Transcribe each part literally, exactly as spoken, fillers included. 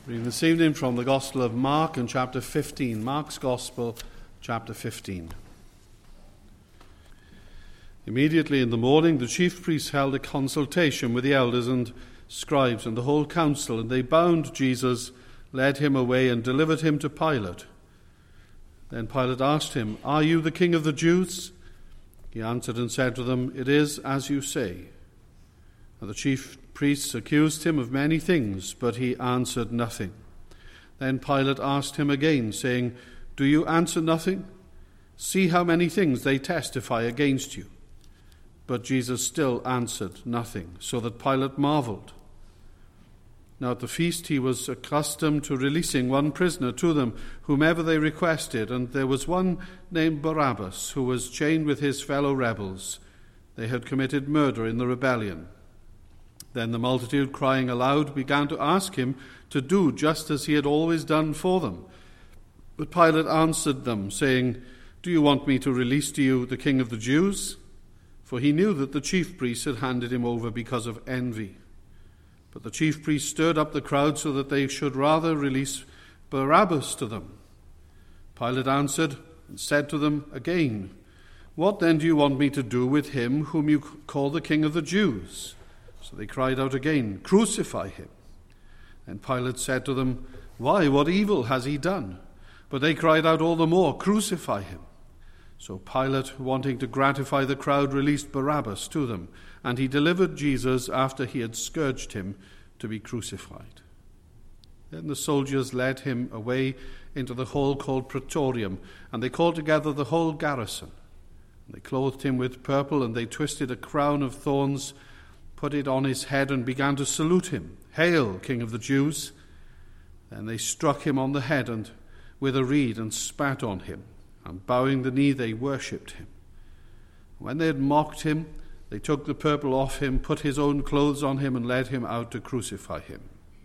Reading this evening from the Gospel of Mark and chapter fifteen. Mark's Gospel, chapter fifteen. Immediately in the morning, the chief priests held a consultation with the elders and scribes and the whole council, and they bound Jesus, led him away, and delivered him to Pilate. Then Pilate asked him, "Are you the king of the Jews?" He answered and said to them, "It is as you say." And the chief priests accused him of many things, but he answered nothing. Then Pilate asked him again, saying, "Do you answer nothing? See how many things they testify against you." But Jesus still answered nothing, so that Pilate marveled. Now at the feast he was accustomed to releasing one prisoner to them, whomever they requested, and there was one named Barabbas, who was chained with his fellow rebels. They had committed murder in the rebellion. Then the multitude, crying aloud, began to ask him to do just as he had always done for them. But Pilate answered them, saying, "Do you want me to release to you the king of the Jews?" For he knew that the chief priests had handed him over because of envy. But the chief priests stirred up the crowd so that they should rather release Barabbas to them. Pilate answered and said to them again, "What then do you want me to do with him whom you call the king of the Jews?" So they cried out again, "Crucify him." And Pilate said to them, "Why, what evil has he done?" But they cried out all the more, "Crucify him." So Pilate, wanting to gratify the crowd, released Barabbas to them, and he delivered Jesus after he had scourged him to be crucified. Then the soldiers led him away into the hall called Praetorium, and they called together the whole garrison. And they clothed him with purple, and they twisted a crown of thorns, put it on his head, and began to salute him. "Hail, King of the Jews!" Then they struck him on the head and with a reed and spat on him, and bowing the knee they worshipped him. When they had mocked him, they took the purple off him, put his own clothes on him, and led him out to crucify him.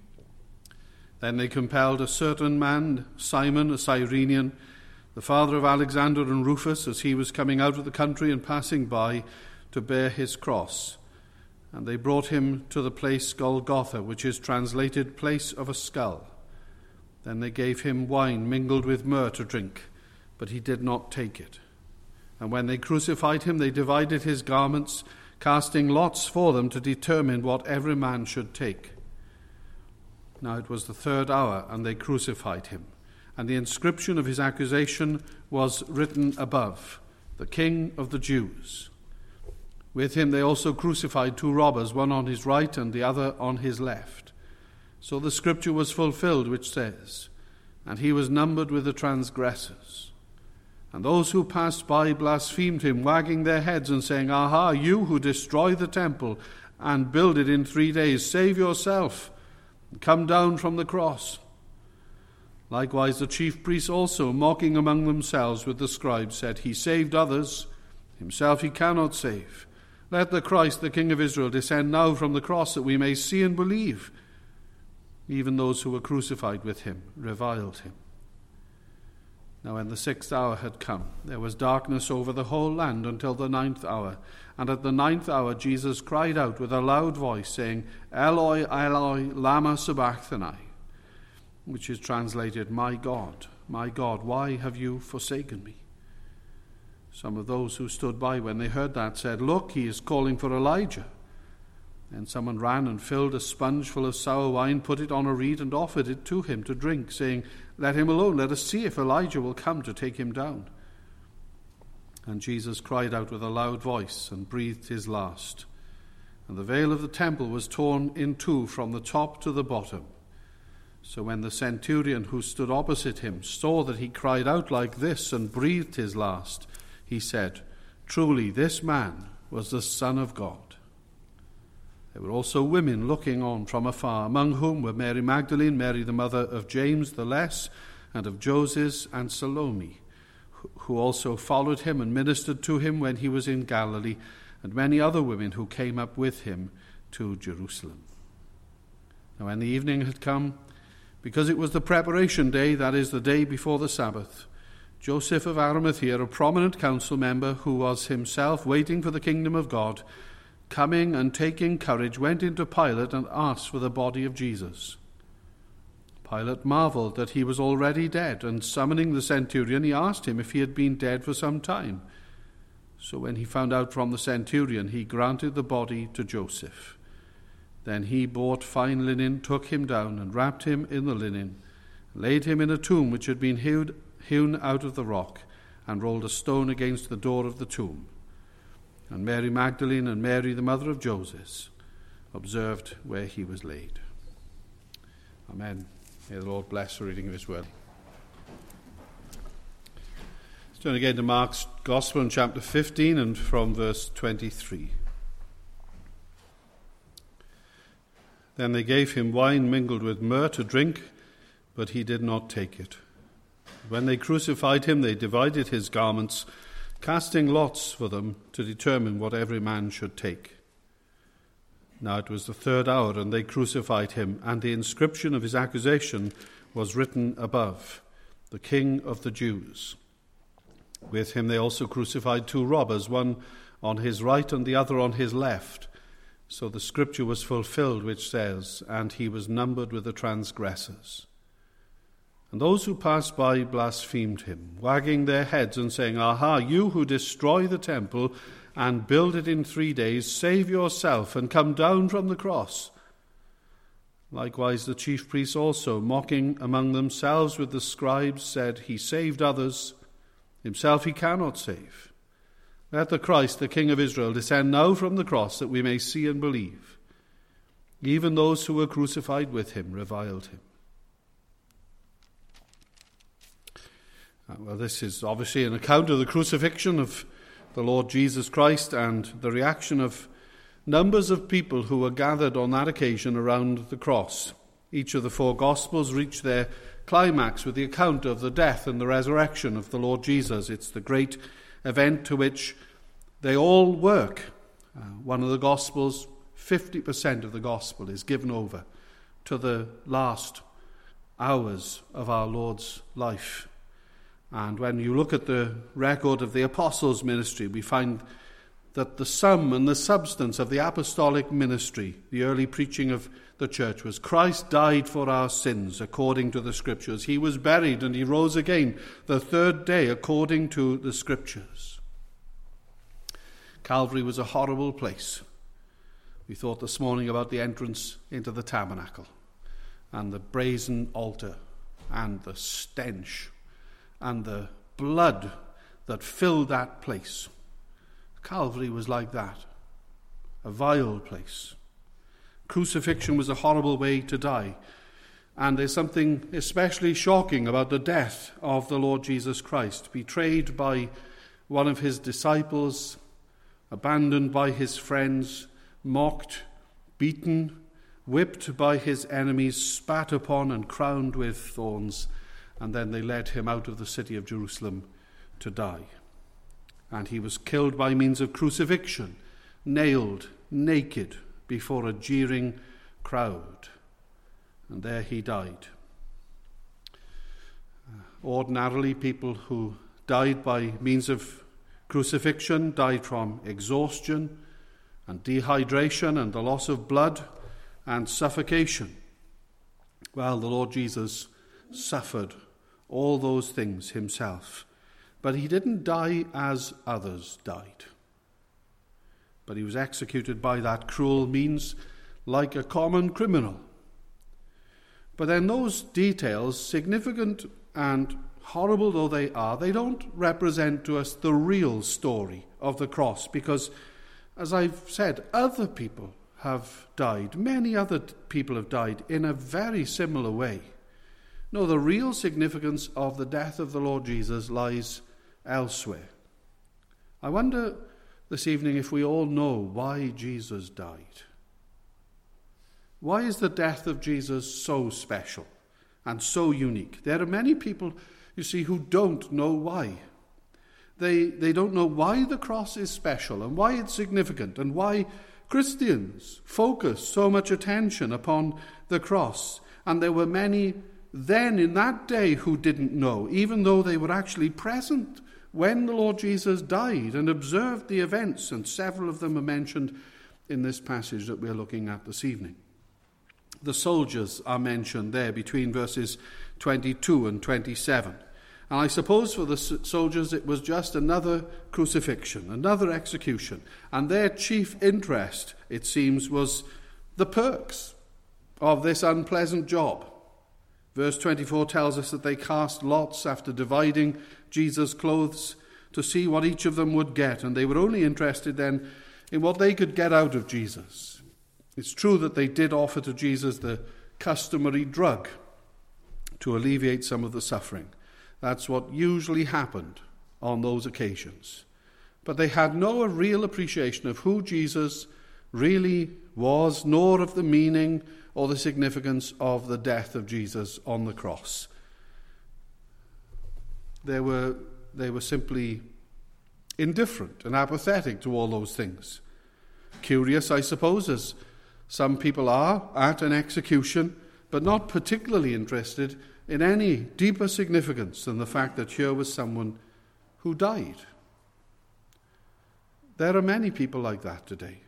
Then they compelled a certain man, Simon, a Cyrenian, the father of Alexander and Rufus, as he was coming out of the country and passing by, to bear his cross. And they brought him to the place Golgotha, which is translated place of a skull. Then they gave him wine mingled with myrrh to drink, but he did not take it. And when they crucified him, they divided his garments, casting lots for them to determine what every man should take. Now it was the third hour, and they crucified him. And the inscription of his accusation was written above, "The King of the Jews." With him they also crucified two robbers, one on his right and the other on his left. So the scripture was fulfilled, which says, "And he was numbered with the transgressors." And those who passed by blasphemed him, wagging their heads and saying, "Aha, you who destroy the temple and build it in three days, save yourself and come down from the cross." Likewise the chief priests also, mocking among themselves with the scribes, said, "He saved others, himself he cannot save. Let the Christ, the King of Israel, descend now from the cross, that we may see and believe." Even those who were crucified with him reviled him. Now when the sixth hour had come, there was darkness over the whole land until the ninth hour. And at the ninth hour Jesus cried out with a loud voice, saying, "Eloi, Eloi, lama sabachthani," which is translated, "My God, my God, why have you forsaken me?" Some of those who stood by when they heard that said, "Look, he is calling for Elijah." Then someone ran and filled a sponge full of sour wine, put it on a reed, and offered it to him to drink, saying, "Let him alone, let us see if Elijah will come to take him down." And Jesus cried out with a loud voice and breathed his last. And the veil of the temple was torn in two from the top to the bottom. So when the centurion who stood opposite him saw that he cried out like this and breathed his last, he said, "Truly this man was the Son of God." There were also women looking on from afar, among whom were Mary Magdalene, Mary the mother of James the Less, and of Joses, and Salome, who also followed him and ministered to him when he was in Galilee, and many other women who came up with him to Jerusalem. Now when the evening had come, because it was the preparation day, that is, the day before the Sabbath, Joseph of Arimathea, a prominent council member who was himself waiting for the kingdom of God, coming and taking courage, went into Pilate and asked for the body of Jesus. Pilate marveled that he was already dead, and summoning the centurion, he asked him if he had been dead for some time. So when he found out from the centurion, he granted the body to Joseph. Then he bought fine linen, took him down, and wrapped him in the linen, laid him in a tomb which had been hewed, hewn out of the rock, and rolled a stone against the door of the tomb. And Mary Magdalene and Mary, the mother of Joseph, observed where he was laid. Amen. May the Lord bless the reading of his word. Let's turn again to Mark's Gospel in chapter fifteen and from verse twenty-three. Then they gave him wine mingled with myrrh to drink, but he did not take it. When they crucified him, they divided his garments, casting lots for them to determine what every man should take. Now it was the third hour, and they crucified him, and the inscription of his accusation was written above, "The King of the Jews." With him they also crucified two robbers, one on his right and the other on his left. So the scripture was fulfilled, which says, "And he was numbered with the transgressors." And those who passed by blasphemed him, wagging their heads and saying, "Aha, you who destroy the temple and build it in three days, save yourself and come down from the cross." Likewise the chief priests also, mocking among themselves with the scribes, said, "He saved others, himself he cannot save. Let the Christ, the King of Israel, descend now from the cross, that we may see and believe." Even those who were crucified with him reviled him. Well, this is obviously an account of the crucifixion of the Lord Jesus Christ and the reaction of numbers of people who were gathered on that occasion around the cross. Each of the four Gospels reach their climax with the account of the death and the resurrection of the Lord Jesus. It's the great event to which they all work. Uh, one of the Gospels, fifty percent of the Gospel is given over to the last hours of our Lord's life. And when you look at the record of the apostles' ministry, we find that the sum and the substance of the apostolic ministry, the early preaching of the church, was Christ died for our sins according to the Scriptures. He was buried and he rose again the third day according to the Scriptures. Calvary was a horrible place. We thought this morning about the entrance into the tabernacle and the brazen altar and the stench and the blood that filled that place. Calvary was like that, a vile place. Crucifixion was a horrible way to die. And there's something especially shocking about the death of the Lord Jesus Christ, betrayed by one of his disciples, abandoned by his friends, mocked, beaten, whipped by his enemies, spat upon and crowned with thorns. And then they led him out of the city of Jerusalem to die. And he was killed by means of crucifixion, nailed naked before a jeering crowd. And there he died. Ordinarily, people who died by means of crucifixion died from exhaustion and dehydration and the loss of blood and suffocation. Well, the Lord Jesus suffered all those things himself. But he didn't die as others died. But he was executed by that cruel means like a common criminal. But then those details, significant and horrible though they are, they don't represent to us the real story of the cross, because, as I've said, other people have died. Many other people have died in a very similar way. No, the real significance of the death of the Lord Jesus lies elsewhere. I wonder this evening if we all know why Jesus died. Why is the death of Jesus so special and so unique? There are many people, you see, who don't know why. They, they don't know why the cross is special and why it's significant and why Christians focus so much attention upon the cross. And there were many then in that day who didn't know, even though they were actually present when the Lord Jesus died and observed the events, and several of them are mentioned in this passage that we're looking at this evening. the soldiers are mentioned there between verses twenty-two and twenty-seven. And I suppose for the soldiers it was just another crucifixion, another execution. And their chief interest, it seems, was the perks of this unpleasant job. Verse twenty-four tells us that they cast lots after dividing Jesus' clothes to see what each of them would get. And they were only interested then in what they could get out of Jesus. It's true that they did offer to Jesus the customary drug to alleviate some of the suffering. That's what usually happened on those occasions. But they had no real appreciation of who Jesus really was, nor of the meaning or the significance of the death of Jesus on the cross. They were, they were simply indifferent and apathetic to all those things. Curious, I suppose, as some people are at an execution, but not particularly interested in any deeper significance than the fact that here was someone who died. There are many people like that today.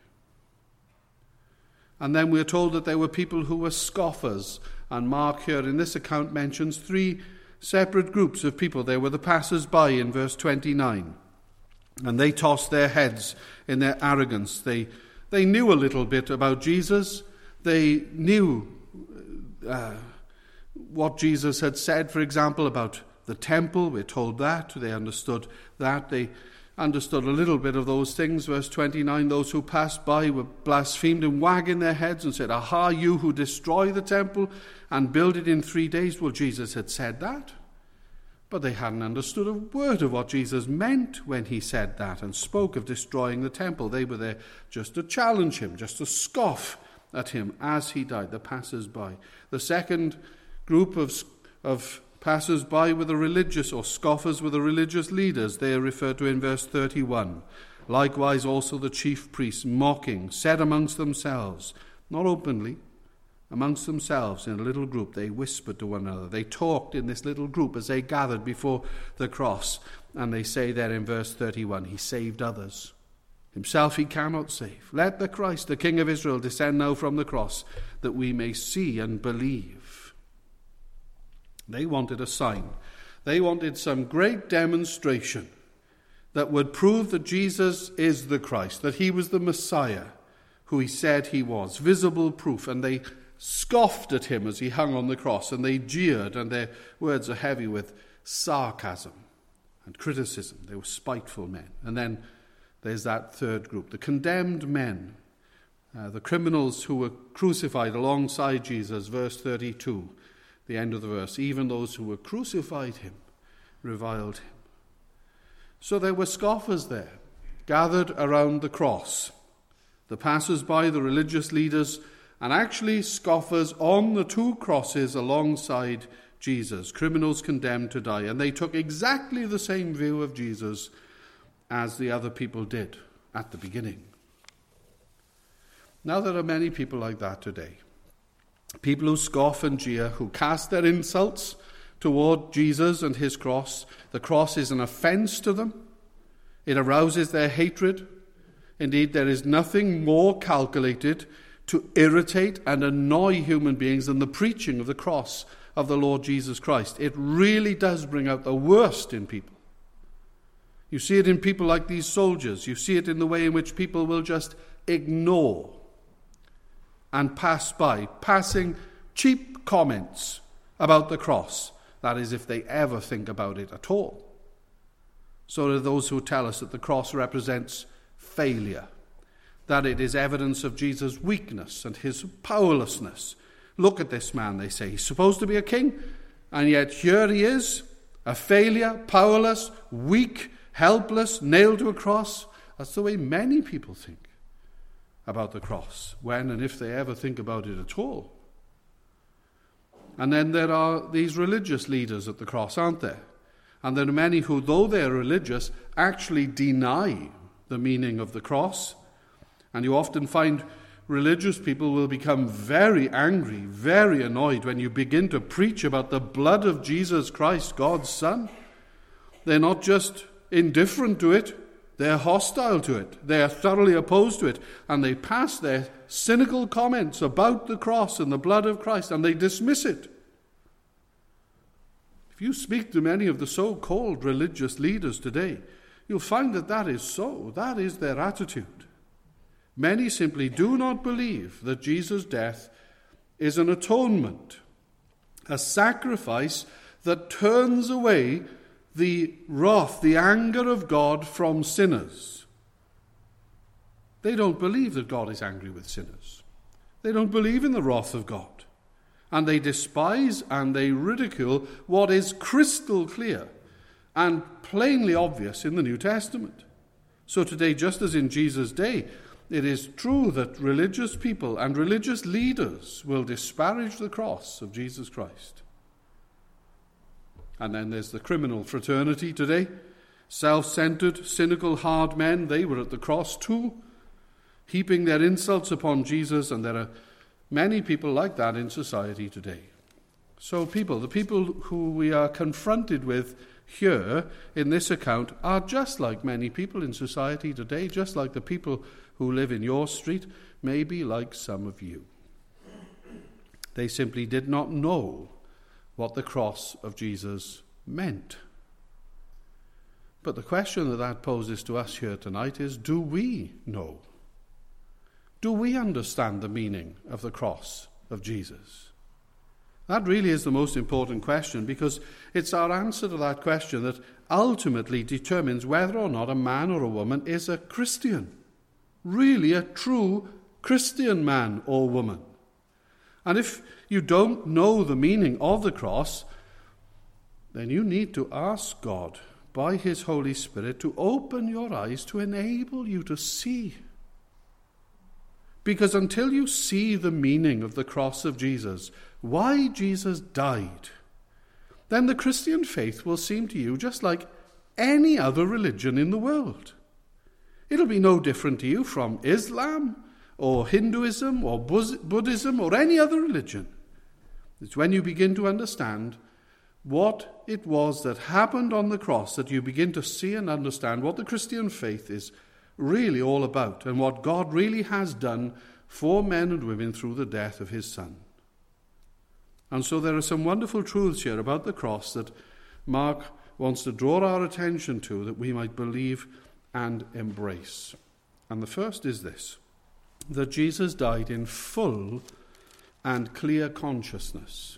And then we're told that there were people who were scoffers. And Mark here in this account mentions three separate groups of people. There were the passers-by in verse twenty-nine. And they tossed their heads in their arrogance. They, they knew a little bit about Jesus. They knew uh, what Jesus had said, for example, about the temple. We're told that. They understood that. They understood a little bit of those things. Verse twenty-nine, those who passed by were blasphemed and wagging their heads and said, "Aha, you who destroy the temple and build it in three days. Well, Jesus had said that. But they hadn't understood a word of what Jesus meant when he said that and spoke of destroying the temple. They were there just to challenge him, just to scoff at him as he died, the passers-by. The second group of, of passers-by were the religious, or scoffers were the religious leaders. They are referred to in verse thirty-one. Likewise also the chief priests, mocking, said amongst themselves, not openly, amongst themselves in a little group, they whispered to one another. They talked in this little group as they gathered before the cross. And they say there in verse thirty-one, he saved others. Himself he cannot save. Let the Christ, the King of Israel, descend now from the cross, that we may see and believe. They wanted a sign. They wanted some great demonstration that would prove that Jesus is the Christ, that he was the Messiah who he said he was. Visible proof. And they scoffed at him as he hung on the cross, and they jeered, and their words are heavy with sarcasm and criticism. They were spiteful men. And then there's that third group, the condemned men, uh, the criminals who were crucified alongside Jesus, verse thirty-two, the end of the verse. Even those who were crucified him reviled him. So there were scoffers there, gathered around the cross, the passers-by, the religious leaders, and actually scoffers on the two crosses alongside Jesus, criminals condemned to die. And they took exactly the same view of Jesus as the other people did at the beginning. Now there are many people like that today. People who scoff and jeer, who cast their insults toward Jesus and his cross. The cross is an offense to them. It arouses their hatred. Indeed, there is nothing more calculated to irritate and annoy human beings than the preaching of the cross of the Lord Jesus Christ. It really does bring out the worst in people. You see it in people like these soldiers. You see it in the way in which people will just ignore and pass by, passing cheap comments about the cross. That is, if they ever think about it at all. So are those who tell us that the cross represents failure, that it is evidence of Jesus' weakness and his powerlessness. Look at this man, they say. He's supposed to be a king, and yet here he is, a failure, powerless, weak, helpless, nailed to a cross. That's the way many people think about the cross, when and if they ever think about it at all. And then there are these religious leaders at the cross, aren't there? And there are many who, though they're religious, actually deny the meaning of the cross. And you often find religious people will become very angry, very annoyed when you begin to preach about the blood of Jesus Christ, God's Son. They're not just indifferent to it, They're hostile to it. They're thoroughly opposed to it. And they pass their cynical comments about the cross and the blood of Christ, and they dismiss it. If you speak to many of the so-called religious leaders today, you'll find that that is so. That is their attitude. Many simply do not believe that Jesus' death is an atonement, a sacrifice that turns away the wrath, the anger of God from sinners. They don't believe that God is angry with sinners. They don't believe in the wrath of God. And they despise and they ridicule what is crystal clear and plainly obvious in the New Testament. So today, just as in Jesus' day, it is true that religious people and religious leaders will disparage the cross of Jesus Christ. And then there's the criminal fraternity today. Self-centered, cynical, hard men, they were at the cross too, heaping their insults upon Jesus, and there are many people like that in society today. So people, the people who we are confronted with here in this account are just like many people in society today, just like the people who live in your street, maybe like some of you. They simply did not know what the cross of Jesus meant. But the question that that poses to us here tonight is, do we know? Do we understand the meaning of the cross of Jesus? That really is the most important question, because it's our answer to that question that ultimately determines whether or not a man or a woman is a Christian, really a true Christian man or woman. And if you don't know the meaning of the cross, then you need to ask God by his Holy Spirit to open your eyes to enable you to see. Because until you see the meaning of the cross of Jesus, why Jesus died, then the Christian faith will seem to you just like any other religion in the world. It'll be no different to you from Islam or Hinduism or Buddhism or any other religion. It's when you begin to understand what it was that happened on the cross that you begin to see and understand what the Christian faith is really all about and what God really has done for men and women through the death of his Son. And so there are some wonderful truths here about the cross that Mark wants to draw our attention to, that we might believe and embrace. And the first is this, that Jesus died in full and clear consciousness.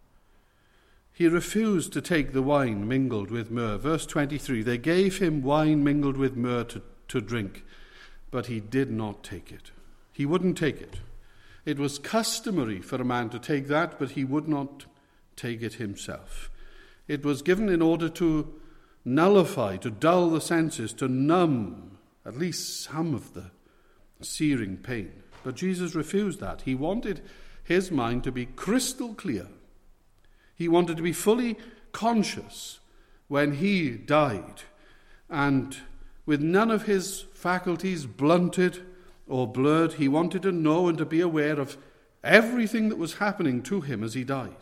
He refused to take the wine mingled with myrrh. Verse twenty-three, they gave him wine mingled with myrrh to, to drink, but he did not take it. He wouldn't take it. It was customary for a man to take that, but he would not take it himself. It was given in order to nullify, to dull the senses, to numb at least some of the searing pain. But Jesus refused that. He wanted his mind to be crystal clear. He wanted to be fully conscious when he died, and with none of his faculties blunted or blurred, he wanted to know and to be aware of everything that was happening to him as he died.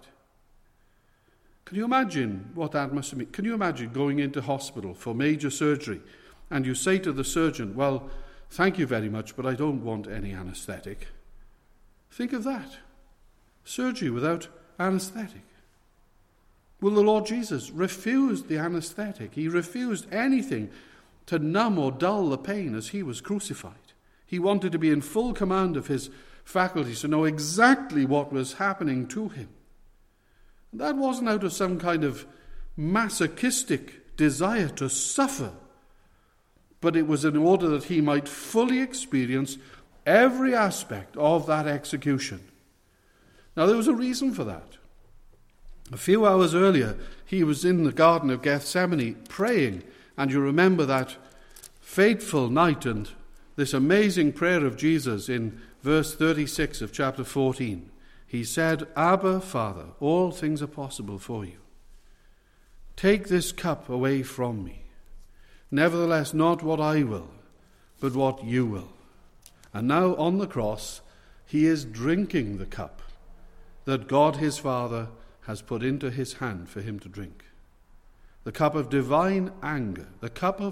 Can you imagine what that must mean? Can you imagine going into hospital for major surgery and you say to the surgeon, well, thank you very much, but I don't want any anesthetic. Think of that. Surgery without anesthetic. Well, the Lord Jesus refused the anesthetic. He refused anything to numb or dull the pain as he was crucified. He wanted to be in full command of his faculties, to know exactly what was happening to him. That wasn't out of some kind of masochistic desire to suffer, but it was in order that he might fully experience every aspect of that execution. Now, there was a reason for that. A few hours earlier, he was in the Garden of Gethsemane praying, and you remember that fateful night and this amazing prayer of Jesus in verse thirty-six of chapter fourteen. He said, Abba, Father, all things are possible for you. Take this cup away from me. Nevertheless, not what I will, but what you will. And now on the cross, he is drinking the cup that God his Father has put into his hand for him to drink. The cup of divine anger, the cup of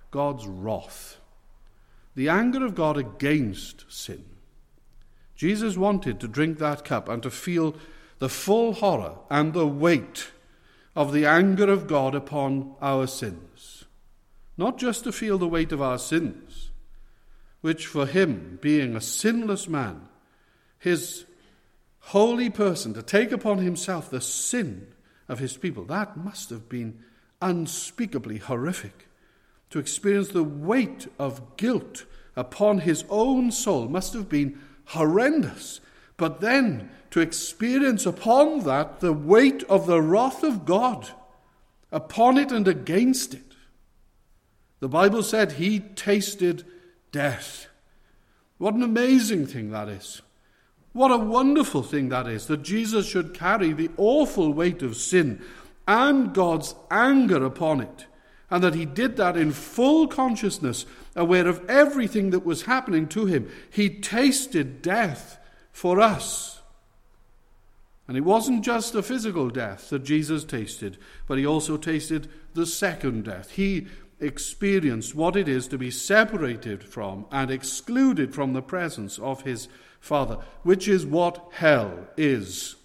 God's wrath, the anger of God against sin. Jesus wanted to drink that cup and to feel the full horror and the weight of the anger of God upon our sins. Not just to feel the weight of our sins, which for him, being a sinless man, his holy person, to take upon himself the sin of his people, that must have been unspeakably horrific. To experience the weight of guilt upon his own soul must have been horrendous. But then to experience upon that the weight of the wrath of God, upon it and against it. The Bible said he tasted death. What an amazing thing that is. What a wonderful thing that is, that Jesus should carry the awful weight of sin and God's anger upon it, and that he did that in full consciousness, aware of everything that was happening to him. He tasted death for us. And it wasn't just a physical death that Jesus tasted, but he also tasted the second death. He experienced what it is to be separated from and excluded from the presence of his Father, which is what hell is.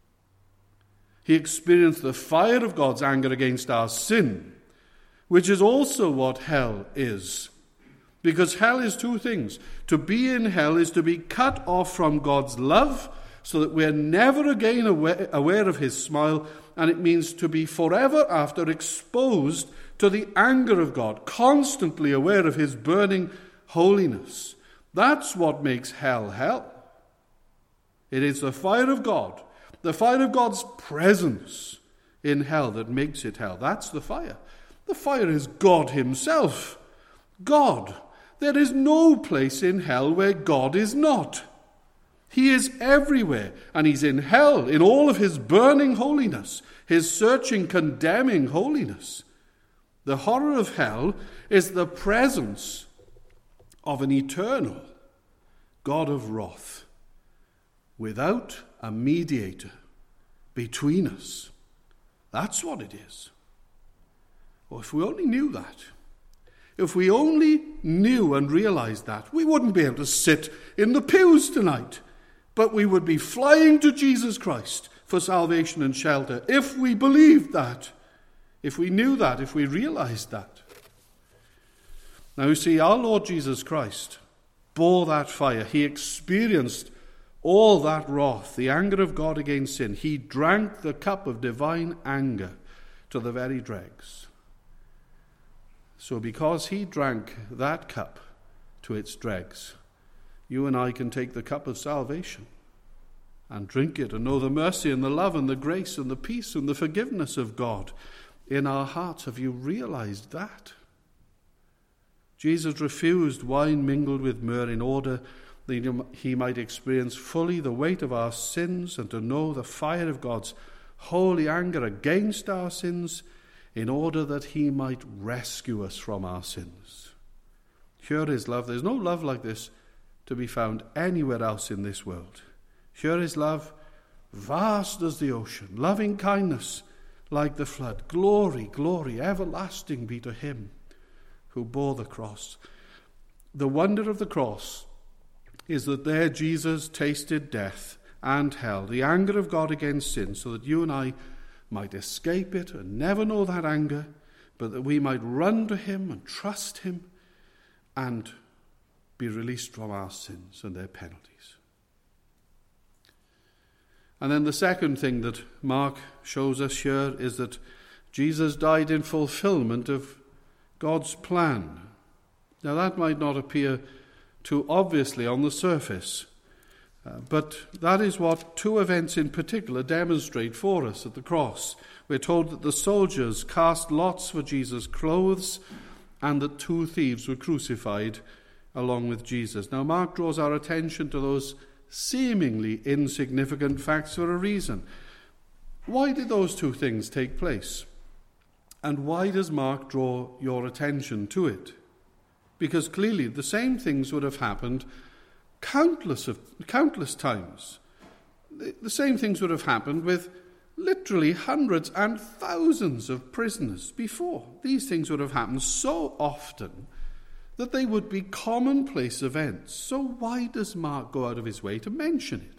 He experienced the fire of God's anger against our sin, which is also what hell is. Because hell is two things. To be in hell is to be cut off from God's love, so that we're never again aware, aware of his smile, and it means to be forever after exposed to the anger of God, constantly aware of his burning holiness. That's what makes hell hell. It is the fire of God, the fire of God's presence in hell that makes it hell. That's the fire. The fire is God himself. God. There is no place in hell where God is not. He is everywhere, and he's in hell in all of his burning holiness, his searching, condemning holiness. The horror of hell is the presence of an eternal God of wrath, without a mediator between us. That's what it is. Oh, if we only knew that. If we only knew and realized that, we wouldn't be able to sit in the pews tonight, but we would be flying to Jesus Christ for salvation and shelter if we believed that, if we knew that, if we realized that. Now you see, our Lord Jesus Christ bore that fire. He experienced all that wrath, the anger of God against sin. He drank the cup of divine anger to the very dregs. So because he drank that cup to its dregs, you and I can take the cup of salvation and drink it and know the mercy and the love and the grace and the peace and the forgiveness of God in our hearts. Have you realized that? Jesus refused wine mingled with myrrh in order that he might experience fully the weight of our sins and to know the fire of God's holy anger against our sins, in order that he might rescue us from our sins. Here is love. There's no love like this to be found anywhere else in this world. Here is love, vast as the ocean, loving kindness like the flood. Glory, glory, everlasting be to him who bore the cross. The wonder of the cross is that there Jesus tasted death and hell, the anger of God against sin, so that you and I might escape it and never know that anger, but that we might run to him and trust him and be released from our sins and their penalties. And then the second thing that Mark shows us here is that Jesus died in fulfillment of God's plan. Now that might not appear too obviously on the surface, Uh, but that is what two events in particular demonstrate for us at the cross. We're told that the soldiers cast lots for Jesus' clothes and that two thieves were crucified along with Jesus. Now, Mark draws our attention to those seemingly insignificant facts for a reason. Why did those two things take place? And why does Mark draw your attention to it? Because clearly the same things would have happened Countless of countless times. The, the same things would have happened with literally hundreds and thousands of prisoners before. These things would have happened so often that they would be commonplace events. So why does Mark go out of his way to mention it?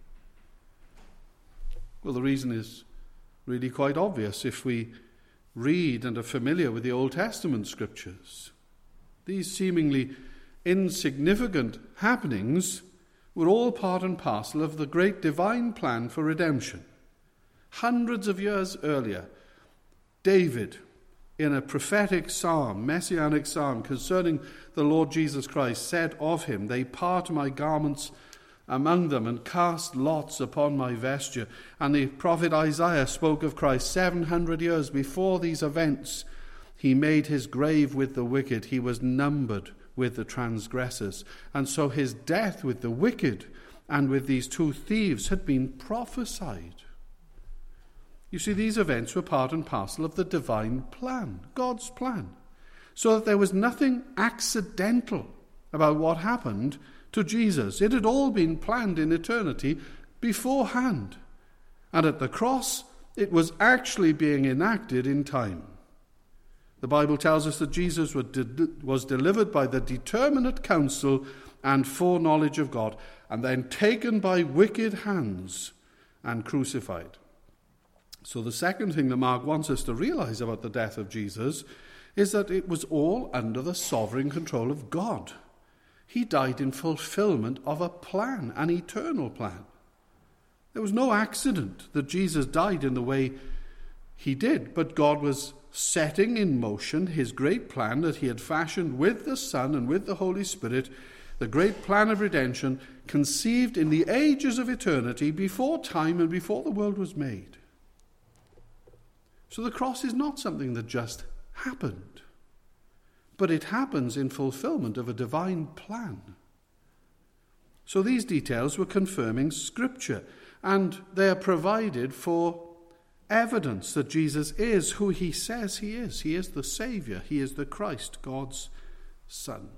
Well, the reason is really quite obvious if we read and are familiar with the Old Testament scriptures. These seemingly insignificant happenings were all part and parcel of the great divine plan for redemption. Hundreds of years earlier, David, in a prophetic psalm, messianic psalm concerning the Lord Jesus Christ, said of him, "They part my garments among them and cast lots upon my vesture." And the prophet Isaiah spoke of Christ seven hundred years before these events. He made his grave with the wicked. He was numbered with the transgressors. And so his death with the wicked and with these two thieves had been prophesied. You see, these events were part and parcel of the divine plan, God's plan, so that there was nothing accidental about what happened to Jesus. It had all been planned in eternity beforehand. And at the cross, it was actually being enacted in time. The Bible tells us that Jesus was delivered by the determinate counsel and foreknowledge of God, and then taken by wicked hands and crucified. So the second thing that Mark wants us to realize about the death of Jesus is that it was all under the sovereign control of God. He died in fulfillment of a plan, an eternal plan. There was no accident that Jesus died in the way he did, but God was setting in motion his great plan that he had fashioned with the Son and with the Holy Spirit, the great plan of redemption conceived in the ages of eternity before time and before the world was made. So the cross is not something that just happened, but it happens in fulfillment of a divine plan. So these details were confirming Scripture, and they are provided for evidence that Jesus is who he says he is. He is the Saviour. He is the Christ, God's Son.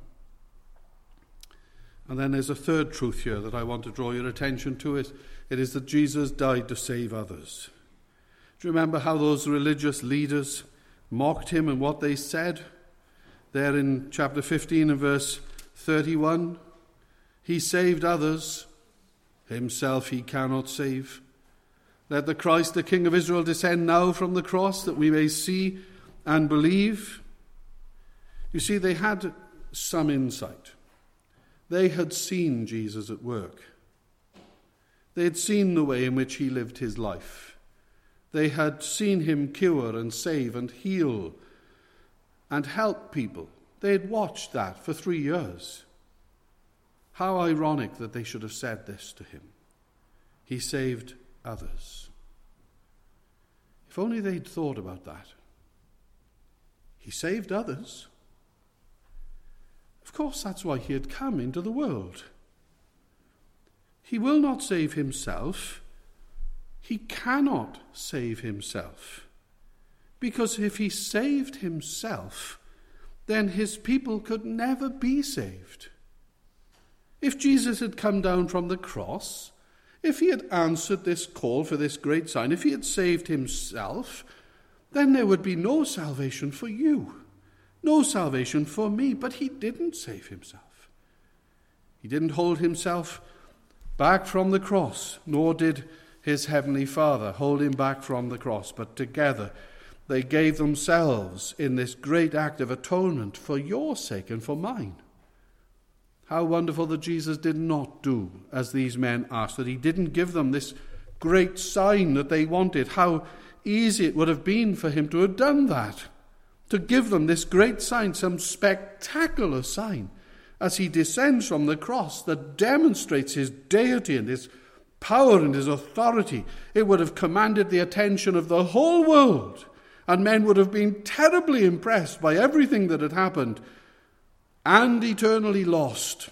And then there's a third truth here that I want to draw your attention to. It, it is that Jesus died to save others. Do you remember how those religious leaders mocked him and what they said? There in chapter fifteen and verse thirty-one, he saved others, himself he cannot save. Let the Christ, the King of Israel, descend now from the cross that we may see and believe. You see, they had some insight. They had seen Jesus at work. They had seen the way in which he lived his life. They had seen him cure and save and heal and help people. They had watched that for three years. How ironic that they should have said this to him. He saved others. If only they'd thought about that. He saved others. Of course, that's why he had come into the world. He will not save himself. He cannot save himself. Because if he saved himself, then his people could never be saved. If Jesus had come down from the cross, if he had answered this call for this great sign, if he had saved himself, then there would be no salvation for you, no salvation for me. But he didn't save himself. He didn't hold himself back from the cross, nor did his heavenly Father hold him back from the cross, but together they gave themselves in this great act of atonement for your sake and for mine. How wonderful that Jesus did not do as these men asked, that he didn't give them this great sign that they wanted. How easy it would have been for him to have done that, to give them this great sign, some spectacular sign, as he descends from the cross that demonstrates his deity and his power and his authority. It would have commanded the attention of the whole world, and men would have been terribly impressed by everything that had happened and eternally lost.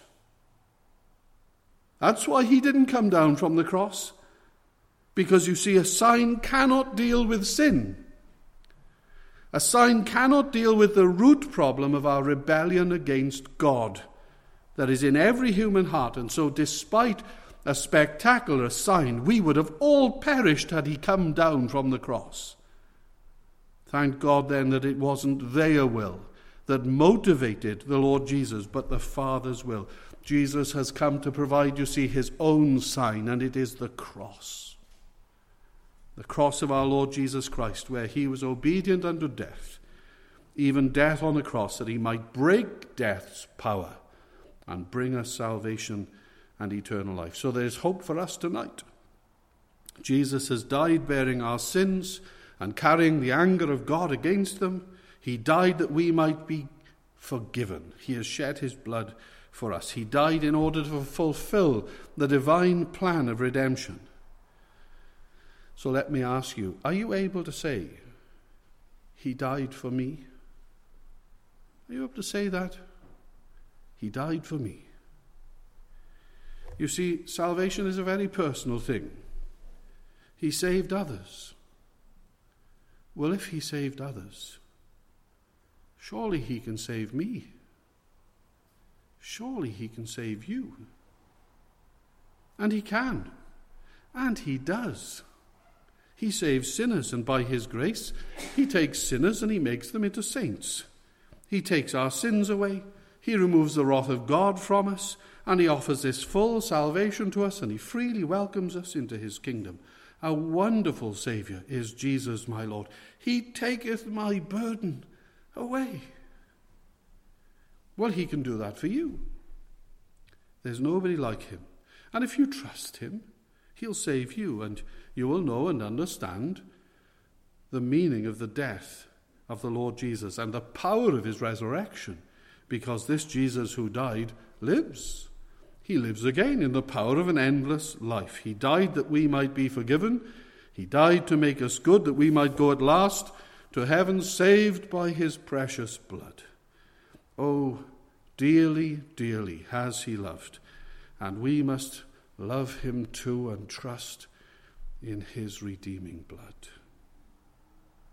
That's why he didn't come down from the cross, because you see, a sign cannot deal with sin. A sign cannot deal with the root problem of our rebellion against God that is in every human heart. And so despite a spectacular sign. We would have all perished had he come down from the cross. Thank God then that it wasn't their will that motivated the Lord Jesus, but the Father's will. Jesus has come to provide, you see, his own sign, and it is the cross. The cross of our Lord Jesus Christ, where he was obedient unto death, even death on the cross, that he might break death's power and bring us salvation and eternal life. So there's hope for us tonight. Jesus has died bearing our sins and carrying the anger of God against them. He died that we might be forgiven. He has shed his blood for us. He died in order to fulfill the divine plan of redemption. So let me ask you, are you able to say, he died for me? Are you able to say that? He died for me. You see, salvation is a very personal thing. He saved others. Well, if he saved others, surely he can save me. Surely he can save you. And he can. And he does. He saves sinners, and by his grace, he takes sinners and he makes them into saints. He takes our sins away. He removes the wrath of God from us, and he offers this full salvation to us, and he freely welcomes us into his kingdom. A wonderful Saviour is Jesus, my Lord. He taketh my burden away. Well, he can do that for you. There's nobody like him. And if you trust him, he'll save you, and you will know and understand the meaning of the death of the Lord Jesus and the power of his resurrection, because this Jesus who died lives. He lives again in the power of an endless life. He died that we might be forgiven. He died to make us good, that we might go at last to heaven, saved by his precious blood. Oh, dearly, dearly has he loved, and we must love him too and trust in his redeeming blood.